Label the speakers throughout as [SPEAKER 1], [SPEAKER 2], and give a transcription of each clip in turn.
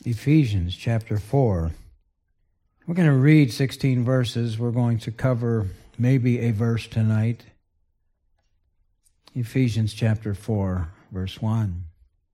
[SPEAKER 1] Ephesians chapter 4. We're going to read 16 verses. We're going to cover maybe a verse tonight. Ephesians chapter 4, verse 1.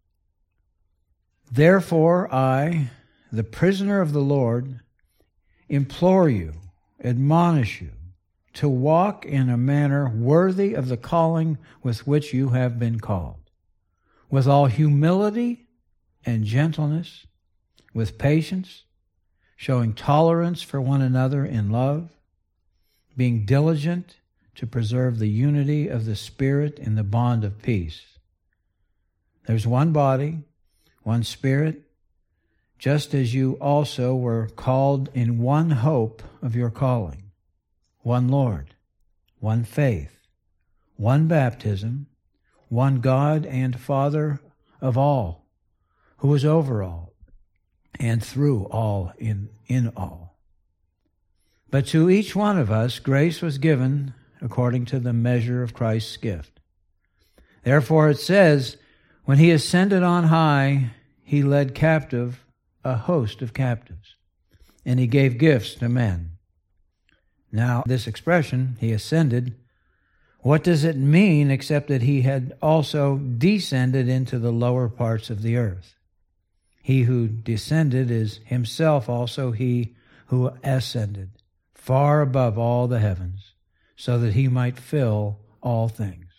[SPEAKER 1] Therefore I, the prisoner of the Lord, implore you, admonish you, to walk in a manner worthy of the calling with which you have been called, with all humility and gentleness, with patience, showing tolerance for one another in love, being diligent to preserve the unity of the Spirit in the bond of peace. There's one body, one Spirit, just as you also were called in one hope of your calling, one Lord, one faith, one baptism, one God and Father of all, who is over all, and through all in all. But to each one of us grace was given according to the measure of Christ's gift. Therefore it says, when he ascended on high, he led captive a host of captives, and he gave gifts to men. Now, this expression, he ascended, what does it mean except that he had also descended into the lower parts of the earth? He who descended is himself also he who ascended far above all the heavens, so that he might fill all things.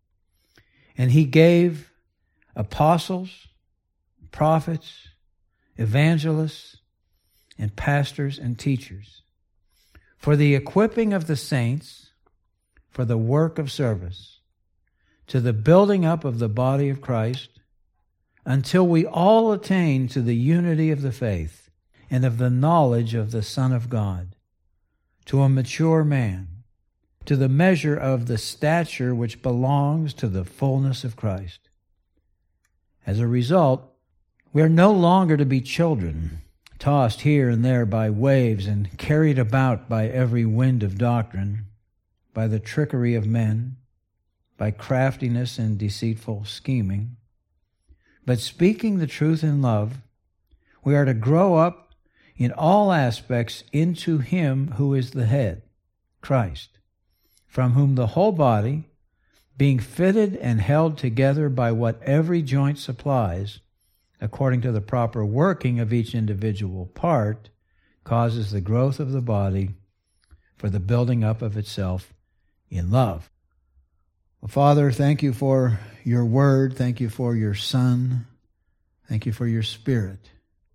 [SPEAKER 1] And he gave apostles, prophets, evangelists, and pastors and teachers for the equipping of the saints, for the work of service, to the building up of the body of Christ, until we all attain to the unity of the faith and of the knowledge of the Son of God, to a mature man, to the measure of the stature which belongs to the fullness of Christ. As a result, we are no longer to be children, tossed here and there by waves and carried about by every wind of doctrine, by the trickery of men, by craftiness and deceitful scheming. But speaking the truth in love, we are to grow up in all aspects into Him who is the head, Christ, from whom the whole body, being fitted and held together by what every joint supplies, according to the proper working of each individual part, causes the growth of the body for the building up of itself in love. Well, Father, thank you for your word. Thank you for your Son. Thank you for your Spirit.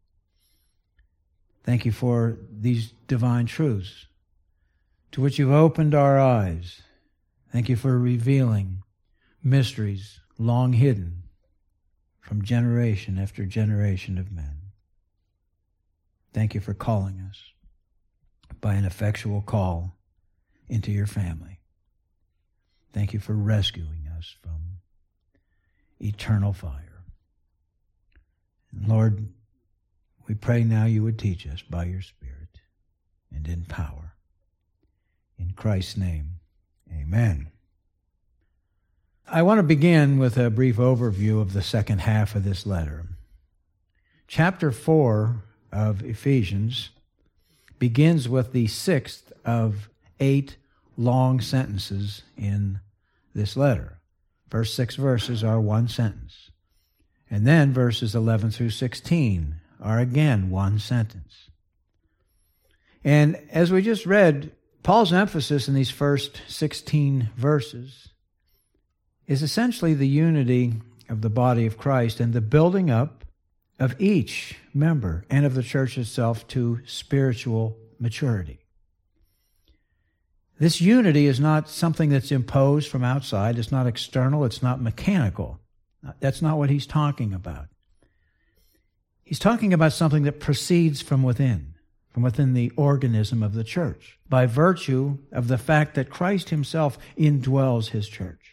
[SPEAKER 1] Thank you for these divine truths to which you've opened our eyes. Thank you for revealing mysteries long hidden from generation after generation of men. Thank you for calling us by an effectual call into your family. Thank you for rescuing us from eternal fire. And Lord, we pray now you would teach us by your Spirit and in power. In Christ's name, amen. I want to begin with a brief overview of the second half of this letter. Chapter 4 of Ephesians begins with the sixth of 8 long sentences in this letter. First 6 verses are one sentence. And then verses 11 through 16 are again one sentence. And as we just read, Paul's emphasis in these first 16 verses is essentially the unity of the body of Christ and the building up of each member and of the church itself to spiritual maturity. This unity is not something that's imposed from outside. It's not external. It's not mechanical. That's not what he's talking about. He's talking about something that proceeds from within the organism of the church, by virtue of the fact that Christ himself indwells his church.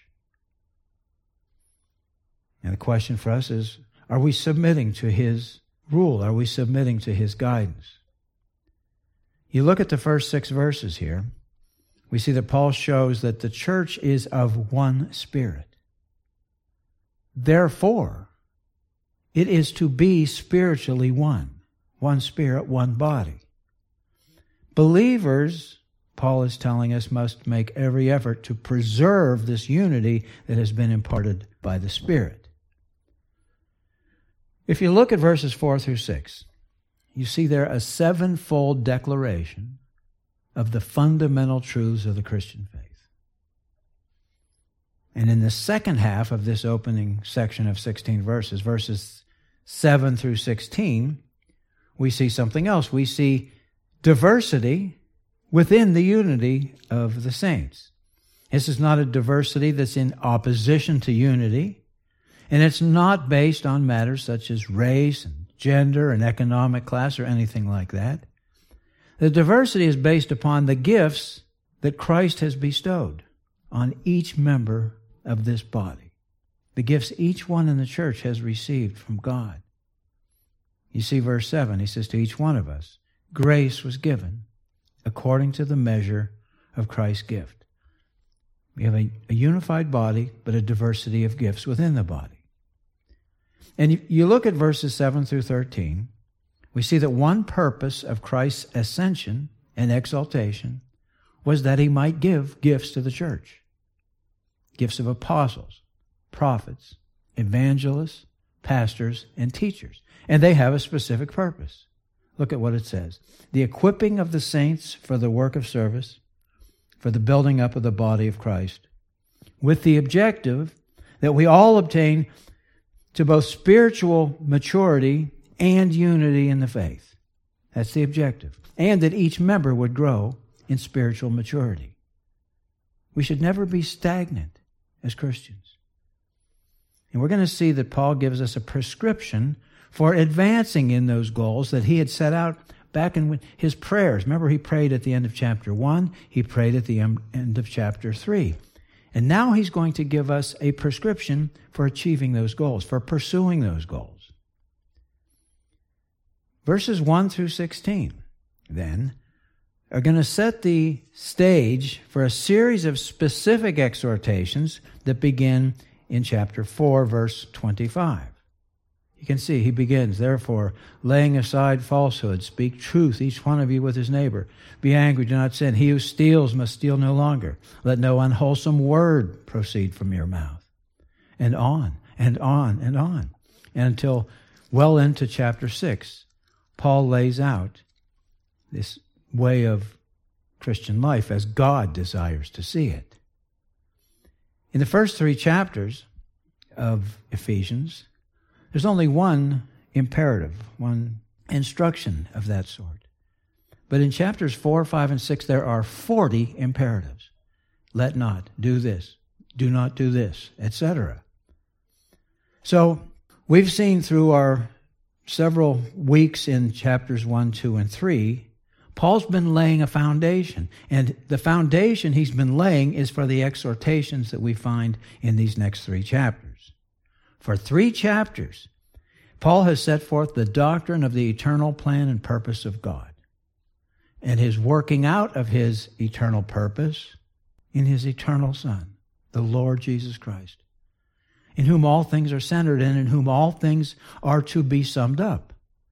[SPEAKER 1] And the question for us is, are we submitting to his rule? Are we submitting to his guidance? You look at the first 6 verses here, we see that Paul shows that the church is of one spirit. Therefore, it is to be spiritually one. one Spirit, one body. Believers, Paul is telling us, must make every effort to preserve this unity that has been imparted by the Spirit. If you look at verses 4 through 6, you see there a sevenfold declaration of the fundamental truths of the Christian faith. And in the second half of this opening section of 16 verses, verses 7 through 16, we see something else. We see diversity within the unity of the saints. This is not a diversity that's in opposition to unity, and it's not based on matters such as race and gender and economic class or anything like that. The diversity is based upon the gifts that Christ has bestowed on each member of this body. The gifts each one in the church has received from God. You see verse 7, he says, to each one of us, grace was given according to the measure of Christ's gift. We have a unified body, but a diversity of gifts within the body. And you look at verses 7 through 13, we see that one purpose of Christ's ascension and exaltation was that he might give gifts to the church. Gifts of apostles, prophets, evangelists, pastors, and teachers. And they have a specific purpose. Look at what it says. The equipping of the saints for the work of service, for the building up of the body of Christ, with the objective that we all obtain to both spiritual maturity and unity in the faith. That's the objective. And that each member would grow in spiritual maturity. We should never be stagnant as Christians. And we're going to see that Paul gives us a prescription for advancing in those goals that he had set out back in his prayers. Remember, he prayed at the end of chapter 1. He prayed at the end of chapter 3. And now he's going to give us a prescription for achieving those goals, for pursuing those goals. Verses 1 through 16, then, are going to set the stage for a series of specific exhortations that begin in chapter 4, verse 25. You can see he begins, therefore, laying aside falsehood, speak truth, each one of you with his neighbor. Be angry, do not sin. He who steals must steal no longer. Let no unwholesome word proceed from your mouth. And on, and on, and on. And until well into chapter 6, Paul lays out this way of Christian life as God desires to see it. In the first 3 chapters of Ephesians, there's only one imperative, one instruction of that sort. But in chapters 4, 5, and 6, there are 40 imperatives. Let not, do this, do not do this, etc. So we've seen through our several weeks in chapters 1, 2, and 3, Paul's been laying a foundation. And the foundation he's been laying is for the exhortations that we find in these next 3 chapters. For 3 chapters, Paul has set forth the doctrine of the eternal plan and purpose of God and his working out of his eternal purpose in his eternal Son, the Lord Jesus Christ, in whom all things are centered and in whom all things are to be summed up.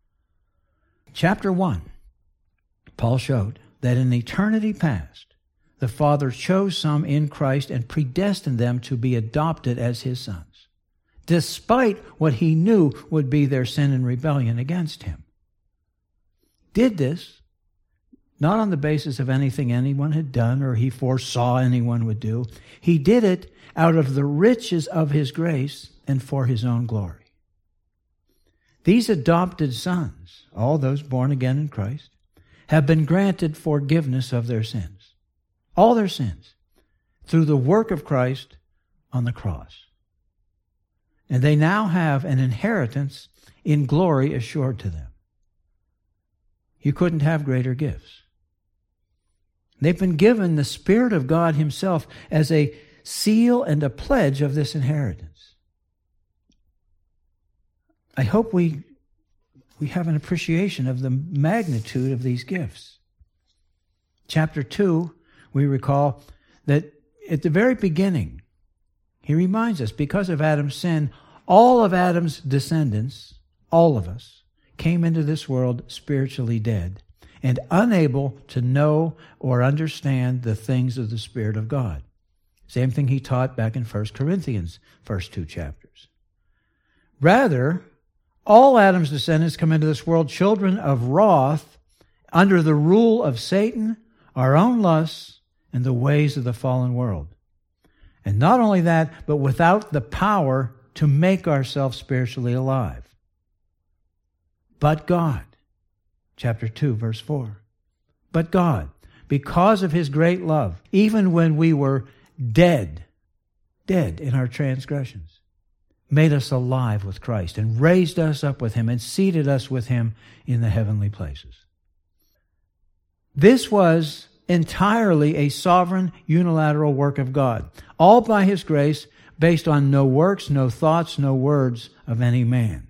[SPEAKER 1] Chapter 1, Paul showed that in eternity past, the Father chose some in Christ and predestined them to be adopted as his sons, despite what he knew would be their sin and rebellion against him. Did this not on the basis of anything anyone had done or he foresaw anyone would do. He did it out of the riches of his grace and for his own glory. These adopted sons, all those born again in Christ, have been granted forgiveness of their sins, all their sins, through the work of Christ on the cross. And they now have an inheritance in glory assured to them. You couldn't have greater gifts. They've been given the Spirit of God himself as a seal and a pledge of this inheritance. I hope we have an appreciation of the magnitude of these gifts. Chapter 2, we recall that at the very beginning, he reminds us, because of Adam's sin, all of Adam's descendants, all of us, came into this world spiritually dead and unable to know or understand the things of the Spirit of God. Same thing he taught back in 1 Corinthians, first 2 chapters. Rather, all Adam's descendants come into this world children of wrath, under the rule of Satan, our own lusts, and the ways of the fallen world. And not only that, but without the power to make ourselves spiritually alive. But God, chapter 2, verse 4. But God, because of His great love, even when we were dead in our transgressions, made us alive with Christ and raised us up with Him and seated us with Him in the heavenly places. This was entirely a sovereign, unilateral work of God, all by His grace, based on no works, no thoughts, no words of any man.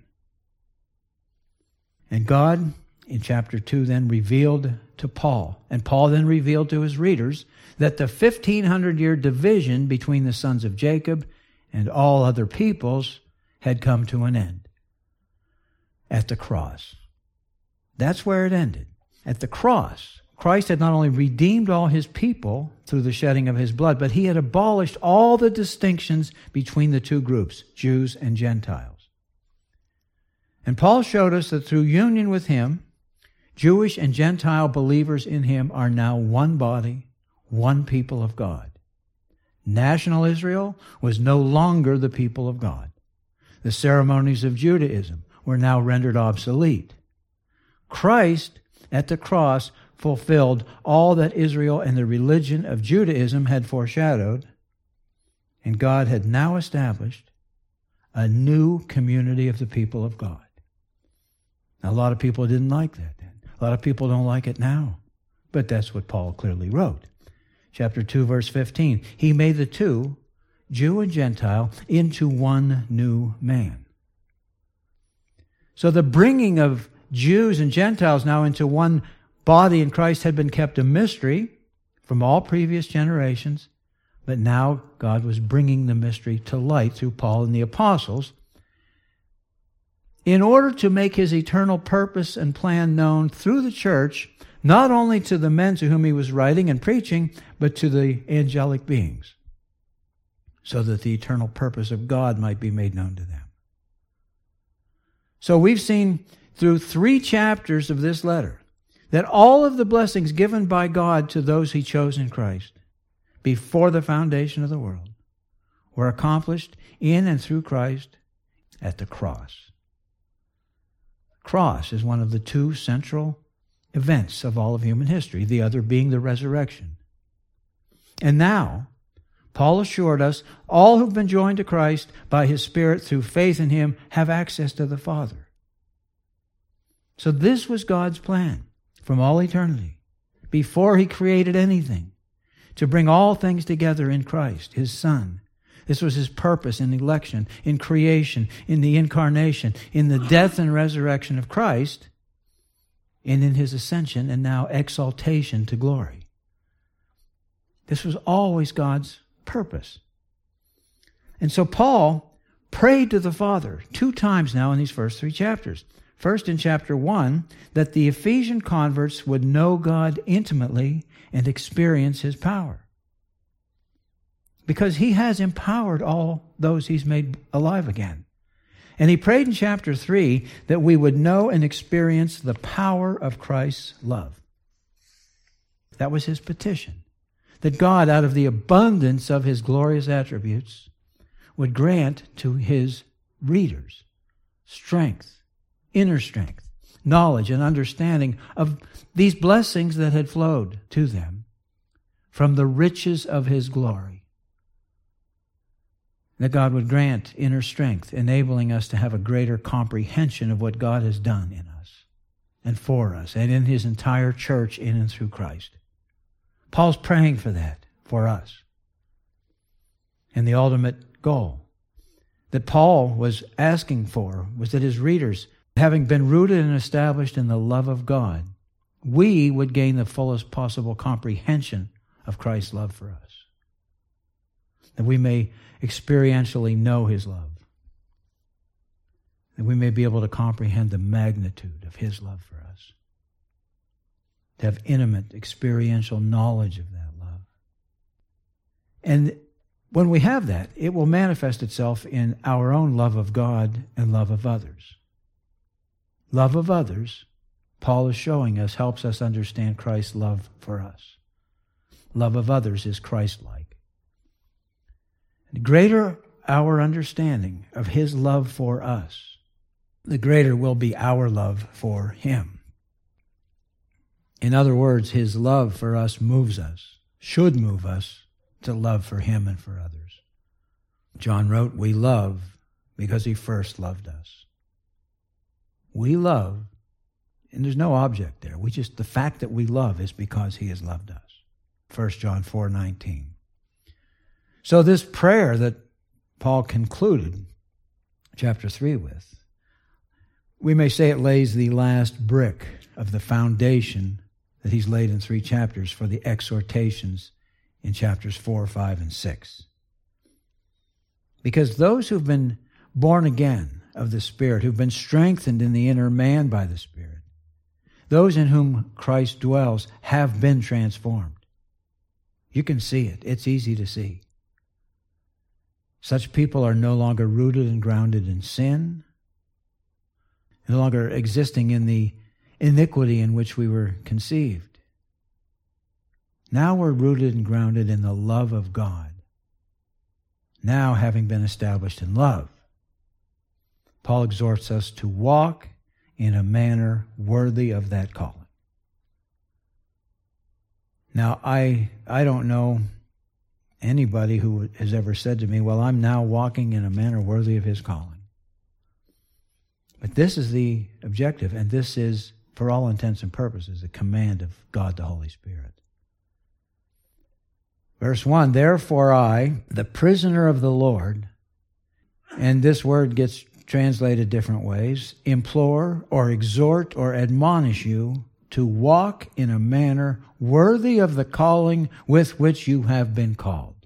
[SPEAKER 1] And God, in chapter 2, then revealed to Paul, and Paul then revealed to his readers, that the 1,500-year division between the sons of Jacob and all other peoples had come to an end at the cross. That's where it ended. At the cross, Christ had not only redeemed all His people through the shedding of His blood, but He had abolished all the distinctions between the two groups, Jews and Gentiles. And Paul showed us that through union with Him, Jewish and Gentile believers in Him are now one body, one people of God. National Israel was no longer the people of God. The ceremonies of Judaism were now rendered obsolete. Christ, at the cross, fulfilled all that Israel and the religion of Judaism had foreshadowed, and God had now established a new community of the people of God. Now, a lot of people didn't like that then. A lot of people don't like it now. But that's what Paul clearly wrote. Chapter 2, verse 15. He made the two, Jew and Gentile, into one new man. So the bringing of Jews and Gentiles now into one body in Christ had been kept a mystery from all previous generations, but now God was bringing the mystery to light through Paul and the apostles in order to make His eternal purpose and plan known through the church, not only to the men to whom He was writing and preaching, but to the angelic beings, so that the eternal purpose of God might be made known to them. So we've seen through 3 chapters of this letter that all of the blessings given by God to those He chose in Christ before the foundation of the world were accomplished in and through Christ at the cross. Cross is one of the 2 central events of all of human history, the other being the resurrection. And now, Paul assured us, all who've been joined to Christ by His Spirit through faith in Him have access to the Father. So this was God's plan from all eternity, before He created anything, to bring all things together in Christ, His Son. This was His purpose in election, in creation, in the incarnation, in the death and resurrection of Christ, and in His ascension and now exaltation to glory. This was always God's purpose. And so Paul prayed to the Father 2 times now in these first 3 chapters. First, in chapter 1, that the Ephesian converts would know God intimately and experience His power. Because He has empowered all those He's made alive again. And he prayed in chapter 3 that we would know and experience the power of Christ's love. That was his petition. That God, out of the abundance of His glorious attributes, would grant to His readers strength, inner strength, knowledge, and understanding of these blessings that had flowed to them from the riches of His glory. That God would grant inner strength, enabling us to have a greater comprehension of what God has done in us and for us and in His entire church in and through Christ. Paul's praying for that for us. And the ultimate goal that Paul was asking for was that his readers, having been rooted and established in the love of God, we would gain the fullest possible comprehension of Christ's love for us. That we may experientially know His love. that we may be able to comprehend the magnitude of His love for us, to have intimate, experiential knowledge of that love. And when we have that, it will manifest itself in our own love of God and love of others. Love of others, Paul is showing us, helps us understand Christ's love for us. Love of others is Christ-like. The greater our understanding of His love for us, the greater will be our love for Him. In other words, His love for us moves us, should move us to love for Him and for others. John wrote, "We love because He first loved us." We love, and there's no object there. The fact that we love is because He has loved us. 1 John 4:19. So this prayer that Paul concluded chapter 3 with, we may say it lays the last brick of the foundation that he's laid in 3 chapters for the exhortations in chapters 4, 5, and 6. Because those who've been born again of the Spirit, who've been strengthened in the inner man by the Spirit, those in whom Christ dwells have been transformed. You can see it. It's easy to see. Such people are no longer rooted and grounded in sin, no longer existing in the iniquity in which we were conceived. Now we're rooted and grounded in the love of God. Now, having been established in love, Paul exhorts us to walk in a manner worthy of that calling. Now, I don't know anybody who has ever said to me, well, I'm now walking in a manner worthy of his calling. But this is the objective, and this is, for all intents and purposes, a command of God the Holy Spirit. Verse 1, "Therefore I, the prisoner of the Lord," and this word gets translated different ways, "implore or exhort or admonish you to walk in a manner worthy of the calling with which you have been called."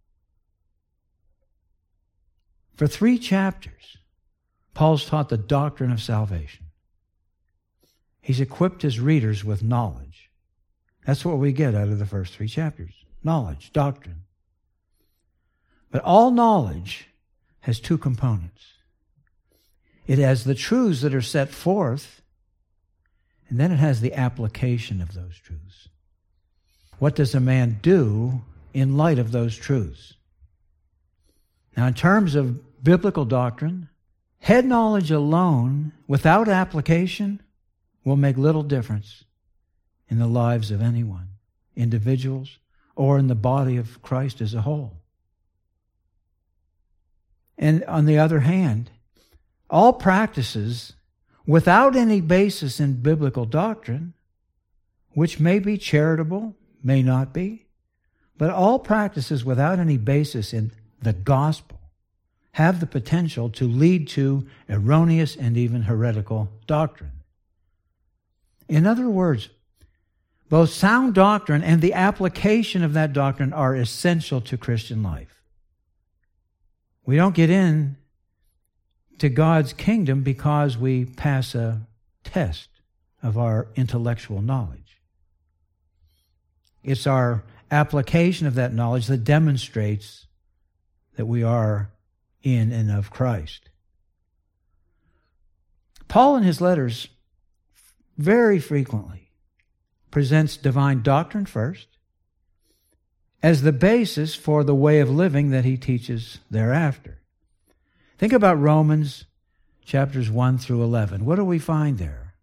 [SPEAKER 1] For 3 chapters, Paul's taught the doctrine of salvation. He's equipped his readers with knowledge. That's what we get out of the first 3 chapters. Knowledge, doctrine. But all knowledge has 2 components. It has the truths that are set forth, and then it has the application of those truths. What does a man do in light of those truths? Now, in terms of biblical doctrine, head knowledge alone, without application, will make little difference in the lives of anyone, individuals, or in the body of Christ as a whole. And on the other hand, all practices without any basis in biblical doctrine, which may be charitable, may not be, but all practices without any basis in the gospel have the potential to lead to erroneous and even heretical doctrine. In other words, both sound doctrine and the application of that doctrine are essential to Christian life. We don't get in to God's kingdom because we pass a test of our intellectual knowledge. It's our application of that knowledge that demonstrates that we are in and of Christ. Paul in his letters very frequently presents divine doctrine first as the basis for the way of living that he teaches thereafter. Think about Romans chapters 1 through 11. What do we find there?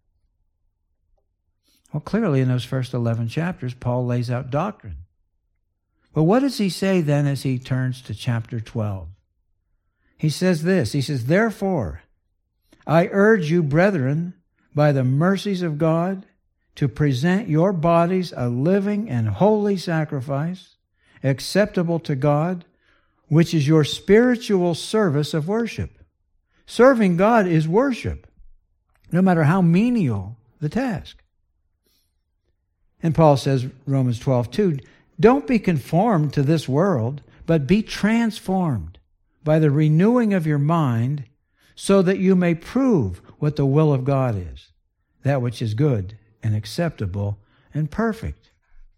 [SPEAKER 1] Well, clearly in those first 11 chapters, Paul lays out doctrine. But what does he say then as he turns to chapter 12? He says this, he says, "Therefore, I urge you, brethren, by the mercies of God, to present your bodies a living and holy sacrifice, acceptable to God, which is your spiritual service of worship." Serving God is worship, no matter how menial the task. And Paul says, Romans 12:2, "Don't be conformed to this world, but be transformed by the renewing of your mind, so that you may prove what the will of God is, that which is good and acceptable and perfect.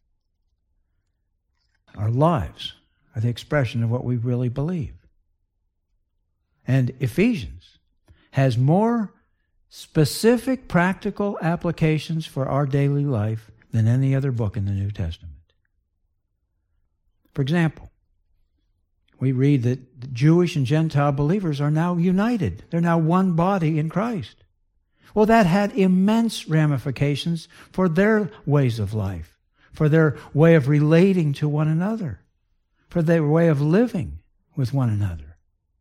[SPEAKER 1] Our lives are the expression of what we really believe. And Ephesians has more specific practical applications for our daily life than any other book in the New Testament. For example, we read that Jewish and Gentile believers are now united. They're now one body in Christ. Well, that had immense ramifications for their ways of life, for their way of relating to one another, for their way of living with one another.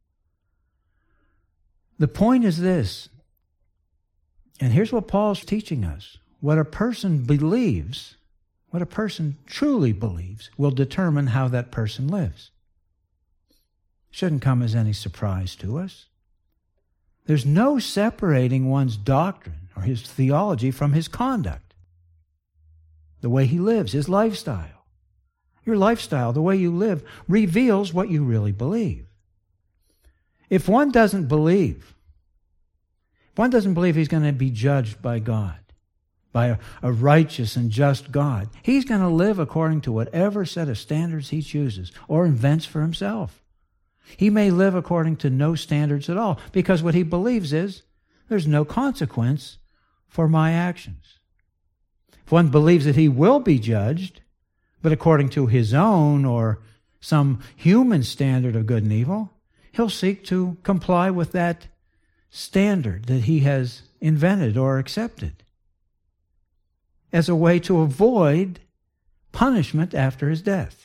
[SPEAKER 1] The point is this, and here's what Paul's teaching us. What a person believes, what a person truly believes, will determine how that person lives. Shouldn't come as any surprise to us. There's no separating one's doctrine or his theology from his conduct. The way he lives, his lifestyle. Your lifestyle, the way you live, reveals what you really believe. If one doesn't believe he's going to be judged by God, by a righteous and just God, he's going to live according to whatever set of standards he chooses or invents for himself. He may live according to no standards at all, because what he believes is there's no consequence for my actions. If one believes that he will be judged, but according to his own or some human standard of good and evil, he'll seek to comply with that standard that he has invented or accepted as a way to avoid punishment after his death.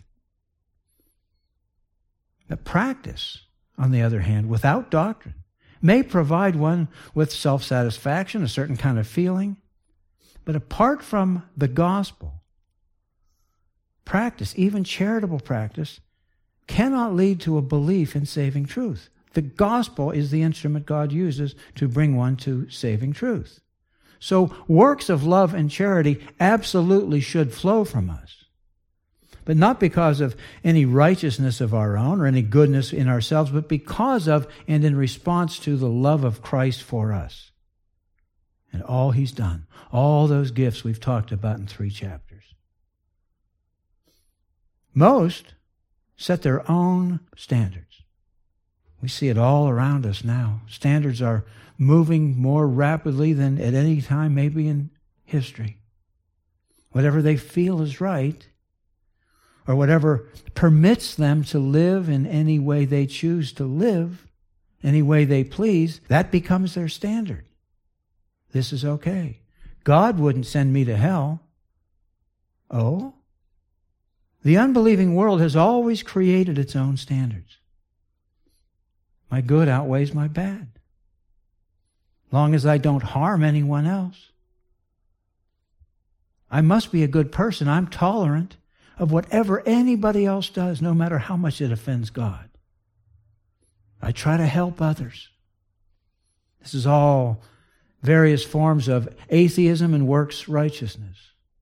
[SPEAKER 1] The practice, on the other hand, without doctrine, may provide one with self-satisfaction, a certain kind of feeling, but apart from the gospel, practice, even charitable practice, cannot lead to a belief in saving truth. The gospel is the instrument God uses to bring one to saving truth. So works of love and charity absolutely should flow from us. But not because of any righteousness of our own or any goodness in ourselves, but because of and in response to the love of Christ for us. And all he's done, all those gifts we've talked about in 3 chapters. Most set their own standards. We see it all around us now. Standards are moving more rapidly than at any time maybe in history. Whatever they feel is right, or whatever permits them to live in any way they choose to live, any way they please, that becomes their standard. This is okay. God wouldn't send me to hell. Oh? The unbelieving world has always created its own standards. My good outweighs my bad. Long as I don't harm anyone else. I must be a good person. I'm tolerant of whatever anybody else does, no matter how much it offends God. I try to help others. This is all various forms of atheism and works righteousness.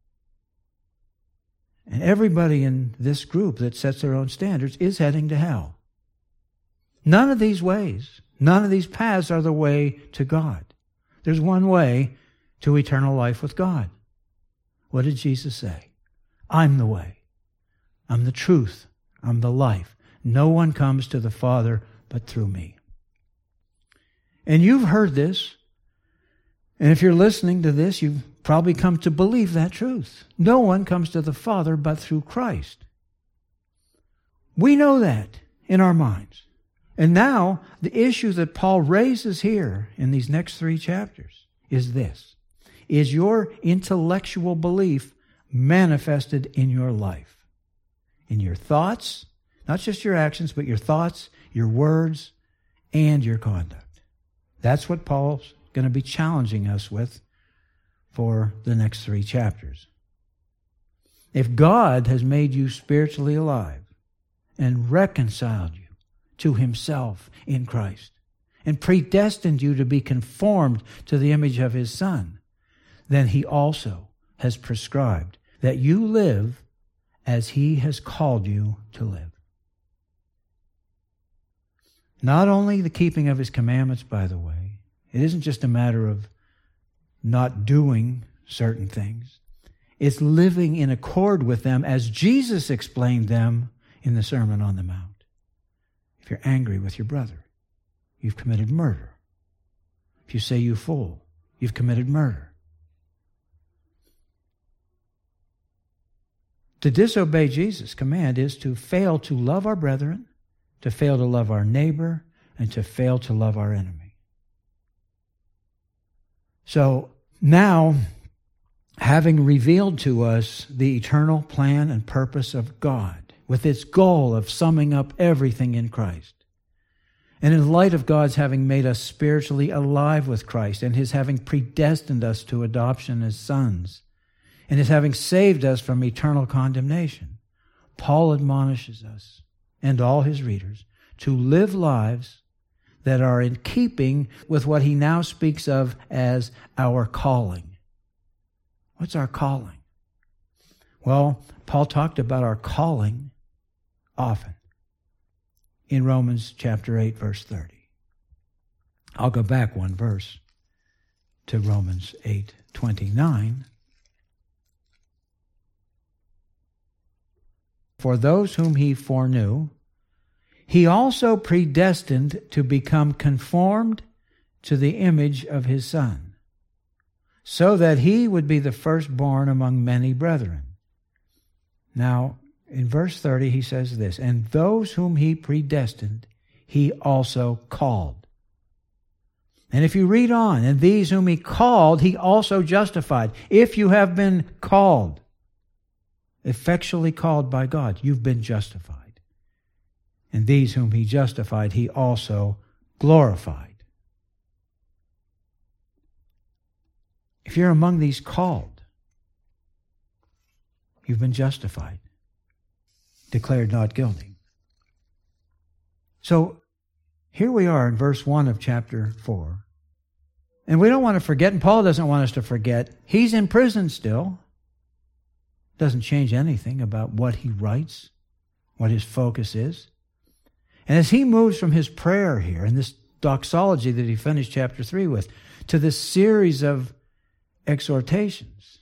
[SPEAKER 1] And everybody in this group that sets their own standards is heading to hell. None of these ways, none of these paths are the way to God. There's one way to eternal life with God. What did Jesus say? I'm the way. I'm the truth. I'm the life. No one comes to the Father but through me. And you've heard this. And if you're listening to this, you've probably come to believe that truth. No one comes to the Father but through Christ. We know that in our minds. And now, the issue that Paul raises here in these next 3 chapters is this. Is your intellectual belief manifested in your life? In your thoughts, not just your actions, but your thoughts, your words, and your conduct. That's what Paul's going to be challenging us with for the next 3 chapters. If God has made you spiritually alive and reconciled you to himself in Christ and predestined you to be conformed to the image of his Son, then he also has prescribed that you live as he has called you to live. Not only the keeping of his commandments, by the way. It isn't just a matter of not doing certain things. It's living in accord with them as Jesus explained them in the Sermon on the Mount. If you're angry with your brother, you've committed murder. If you say you fool, you've committed murder. To disobey Jesus' command is to fail to love our brethren, to fail to love our neighbor, and to fail to love our enemy. So now, having revealed to us the eternal plan and purpose of God, with its goal of summing up everything in Christ, and in light of God's having made us spiritually alive with Christ, and His having predestined us to adoption as sons, and His having saved us from eternal condemnation, Paul admonishes us and all his readers to live lives that are in keeping with what he now speaks of as our calling. What's our calling? Well, Paul talked about our calling often in Romans chapter 8, verse 30. I'll go back one verse to Romans 8:29. For those whom he foreknew, he also predestined to become conformed to the image of his Son, so that he would be the firstborn among many brethren. Now, in verse 30, he says this, and those whom he predestined, he also called. And if you read on, and these whom he called, he also justified. If you have been called, effectually called by God, you've been justified. And these whom he justified, he also glorified. If you're among these called, you've been justified, declared not guilty. So here we are in verse 1 of chapter 4. And we don't want to forget, and Paul doesn't want us to forget, he's in prison still. Doesn't change anything about what he writes, what his focus is. And as he moves from his prayer here, and this doxology that he finished chapter 3 with, to this series of exhortations,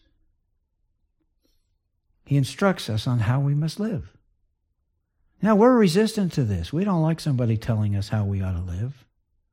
[SPEAKER 1] he instructs us on how we must live. Now, we're resistant to this. We don't like somebody telling us how we ought to live.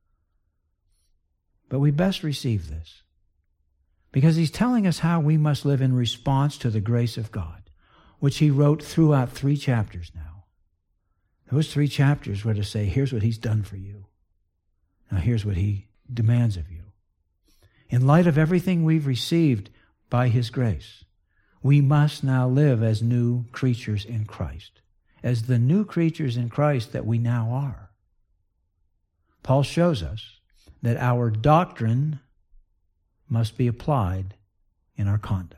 [SPEAKER 1] But we best receive this, because he's telling us how we must live in response to the grace of God, which he wrote throughout 3 chapters now. Those 3 chapters were to say, here's what he's done for you. Now here's what he demands of you. In light of everything we've received by his grace, we must now live as new creatures in Christ, as the new creatures in Christ that we now are. Paul shows us that our doctrine must be applied in our conduct.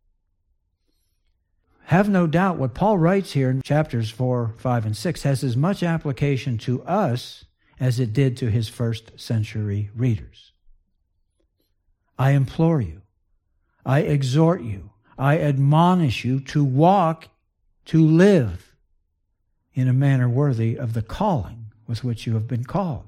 [SPEAKER 1] Have no doubt what Paul writes here in chapters 4, 5, and 6 has as much application to us as it did to his first century readers. I implore you, I exhort you, I admonish you to walk, to live in a manner worthy of the calling with which you have been called.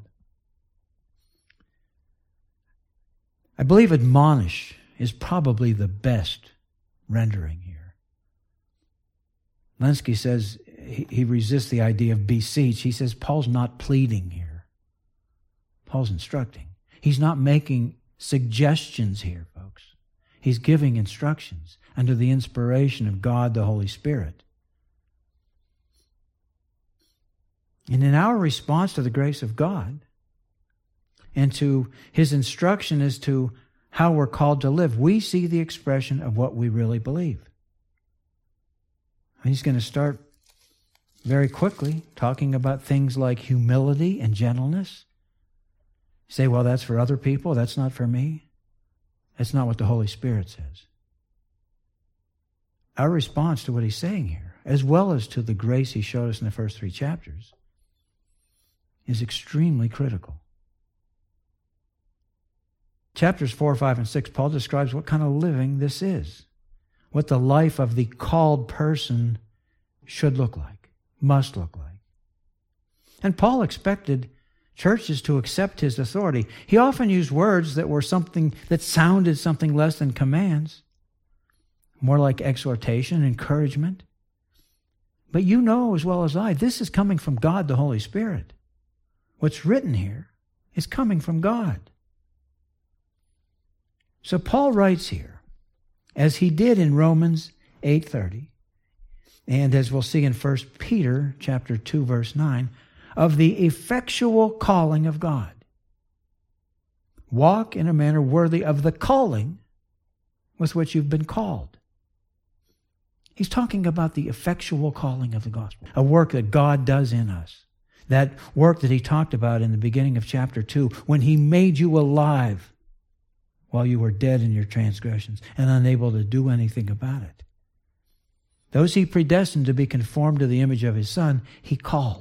[SPEAKER 1] I believe admonish is probably the best rendering here. Lenski says he resists the idea of beseech. He says Paul's not pleading here. Paul's instructing. He's not making suggestions here, folks. He's giving instructions under the inspiration of God the Holy Spirit. And in our response to the grace of God, and to his instruction as to how we're called to live, we see the expression of what we really believe. And he's going to start very quickly talking about things like humility and gentleness. You say, well, that's for other people. That's not for me. That's not what the Holy Spirit says. Our response to what he's saying here, as well as to the grace he showed us in the first 3 chapters, is extremely critical. Chapters 4, 5, and 6, Paul describes what kind of living this is, what the life of the called person should look like, must look like. And Paul expected Church is to accept his authority. He often used words that were something that sounded something less than commands, more like exhortation, encouragement. But you know as well as I, this is coming from God, the Holy Spirit. What's written here is coming from God. So Paul writes here, as he did in Romans 8:30, and as we'll see in 1 Peter chapter 2, verse 9, of the effectual calling of God. Walk in a manner worthy of the calling with which you've been called. He's talking about the effectual calling of the gospel, a work that God does in us. That work that he talked about in the beginning of chapter 2, when he made you alive while you were dead in your transgressions and unable to do anything about it. Those he predestined to be conformed to the image of his Son, he called.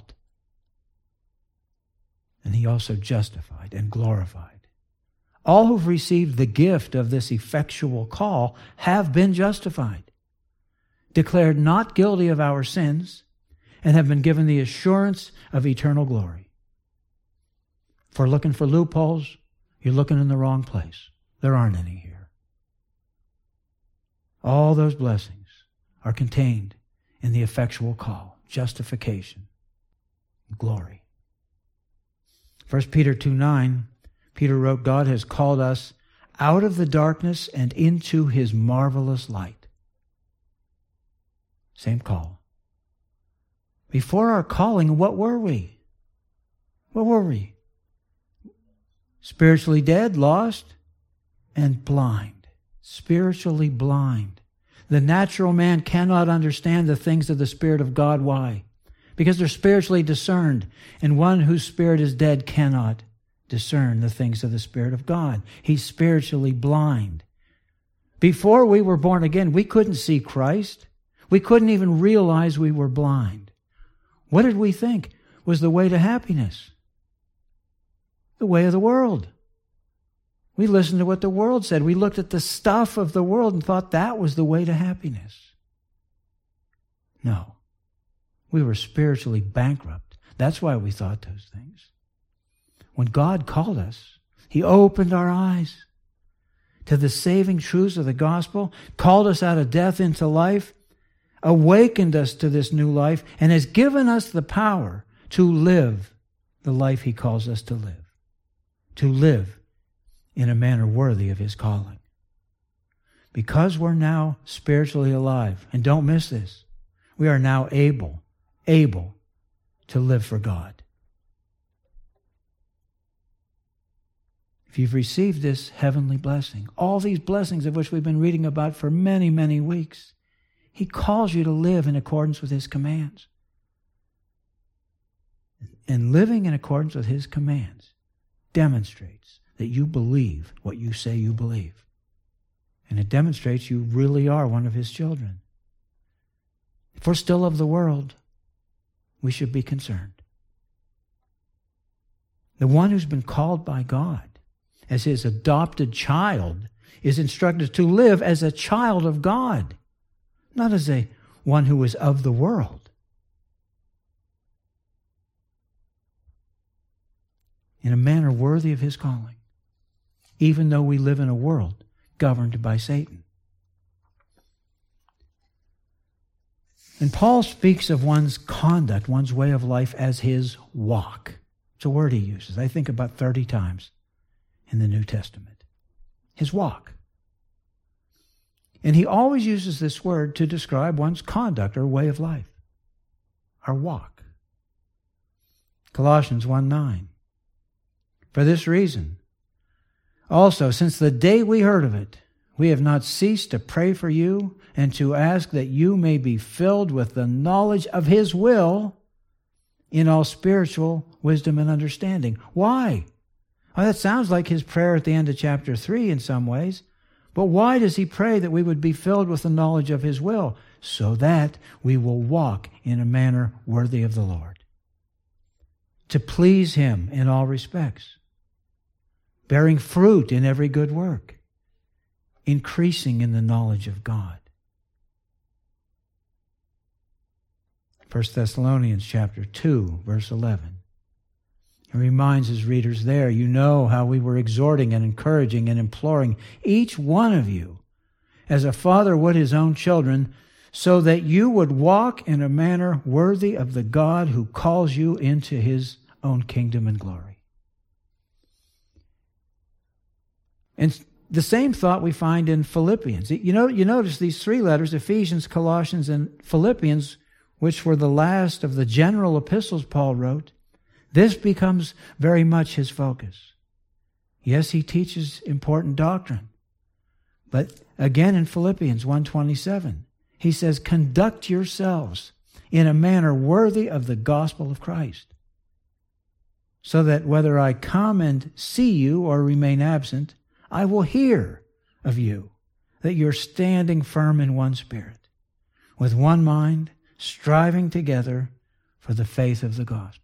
[SPEAKER 1] And he also justified and glorified. All who've received the gift of this effectual call have been justified, declared not guilty of our sins, and have been given the assurance of eternal glory. If we're looking for loopholes, you're looking in the wrong place. There aren't any here. All those blessings are contained in the effectual call, justification, glory. 1 Peter 2:9, Peter wrote, God has called us out of the darkness and into his marvelous light. Same call. Before our calling, what were we? What were we? Spiritually dead, lost, and blind. Spiritually blind. The natural man cannot understand the things of the Spirit of God. Why? Because they're spiritually discerned, and one whose spirit is dead cannot discern the things of the Spirit of God. He's spiritually blind. Before we were born again, we couldn't see Christ. We couldn't even realize we were blind. What did we think was the way to happiness? The way of the world. We listened to what the world said. We looked at the stuff of the world and thought that was the way to happiness. No. We were spiritually bankrupt. That's why we thought those things. When God called us, he opened our eyes to the saving truths of the gospel, called us out of death into life, awakened us to this new life, and has given us the power to live the life he calls us to live in a manner worthy of his calling. Because we're now spiritually alive, and don't miss this, we are now able to live for God. If you've received this heavenly blessing, all these blessings of which we've been reading about for many, many weeks, he calls you to live in accordance with his commands. And living in accordance with his commands demonstrates that you believe what you say you believe. And it demonstrates you really are one of his children. If we're still of the world, we should be concerned. The one who's been called by God as his adopted child is instructed to live as a child of God, not as one who is of the world. In a manner worthy of his calling, even though we live in a world governed by Satan. And Paul speaks of one's conduct, one's way of life, as his walk. It's a word he uses, I think, about 30 times in the New Testament. His walk. And he always uses this word to describe one's conduct or way of life. Our walk. Colossians 1:9. For this reason, also, since the day we heard of it, we have not ceased to pray for you and to ask that you may be filled with the knowledge of his will in all spiritual wisdom and understanding. Why? Well, that sounds like his prayer at the end of chapter 3 in some ways. But why does he pray that we would be filled with the knowledge of his will? So that we will walk in a manner worthy of the Lord. To please him in all respects. Bearing fruit in every good work. Increasing in the knowledge of God. 1 Thessalonians chapter 2, verse 11. He reminds his readers there, you know how we were exhorting and encouraging and imploring each one of you, as a father would his own children, so that you would walk in a manner worthy of the God who calls you into his own kingdom and glory. And the same thought we find in Philippians. You notice these three letters, Ephesians, Colossians, and Philippians, which were the last of the general epistles Paul wrote. This becomes very much his focus. Yes, he teaches important doctrine. But again in Philippians 1:27, he says, conduct yourselves in a manner worthy of the gospel of Christ, so that whether I come and see you or remain absent, I will hear of you, that you're standing firm in one spirit, with one mind, striving together for the faith of the gospel.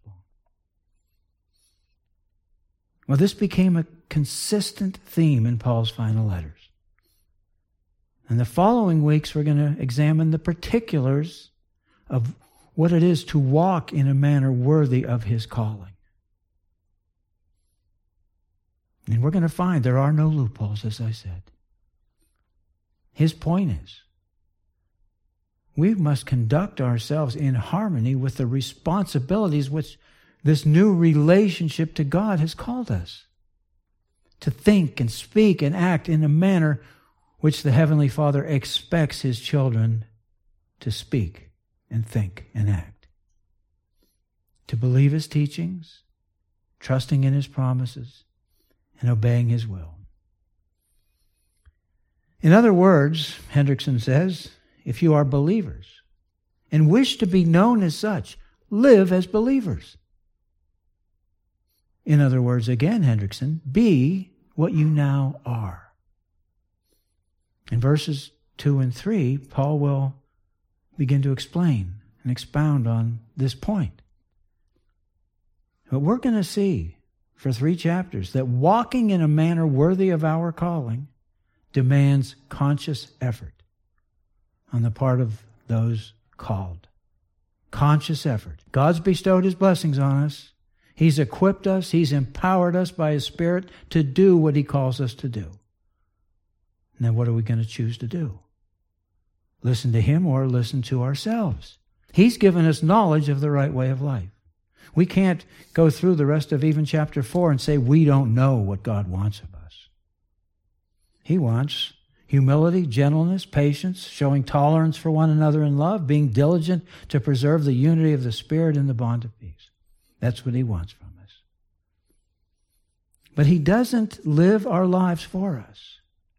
[SPEAKER 1] Well, this became a consistent theme in Paul's final letters. In the following weeks, we're going to examine the particulars of what it is to walk in a manner worthy of his calling. And we're going to find there are no loopholes, as I said. His point is, we must conduct ourselves in harmony with the responsibilities which this new relationship to God has called us. To think and speak and act in a manner which the Heavenly Father expects his children to speak and think and act. To believe his teachings, trusting in his promises, and obeying his will. In other words, Hendrickson says, if you are believers and wish to be known as such, live as believers. In other words, again, Hendrickson, be what you now are. In verses 2 and 3, Paul will begin to explain and expound on this point. But we're going to see for 3 chapters that walking in a manner worthy of our calling demands conscious effort on the part of those called. Conscious effort. God's bestowed his blessings on us. He's equipped us. He's empowered us by his Spirit to do what he calls us to do. Now, what are we going to choose to do? Listen to him or listen to ourselves? He's given us knowledge of the right way of life. We can't go through the rest of even chapter 4 and say we don't know what God wants of us. He wants humility, gentleness, patience, showing tolerance for one another in love, being diligent to preserve the unity of the Spirit in the bond of peace. That's what he wants from us. But he doesn't live our lives for us.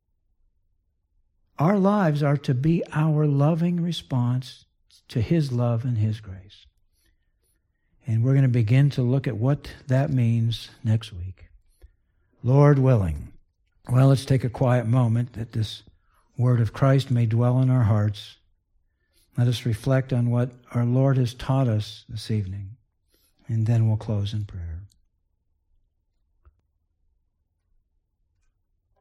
[SPEAKER 1] Our lives are to be our loving response to his love and his grace. And we're going to begin to look at what that means next week. Lord willing. Well, let's take a quiet moment that this word of Christ may dwell in our hearts. Let us reflect on what our Lord has taught us this evening, and then we'll close in prayer.